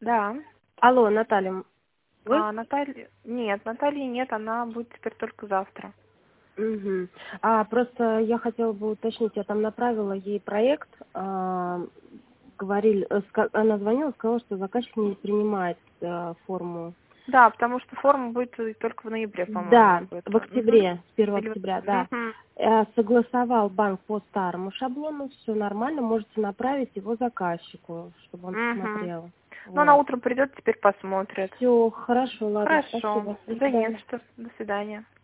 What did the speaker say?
Да. Алло, Наталья, вы? Наталья... Нет, Натальи нет, она будет теперь только завтра. Угу. Просто я хотела бы уточнить, я там направила ей проект, она звонила, сказала, что заказчик не принимает форму. Да, потому что форма будет только в ноябре, по-моему, Да, в какой-то. октябре, с 1 Или октября, да. Мгм. Согласовал банк по старому шаблону, все нормально, можете направить его заказчику, чтобы он Мгм. посмотрел. Ну, она Вот. утром придет, теперь посмотрит. Все, хорошо, ладно, Хорошо. спасибо. До Да не свидания. за что. До свидания.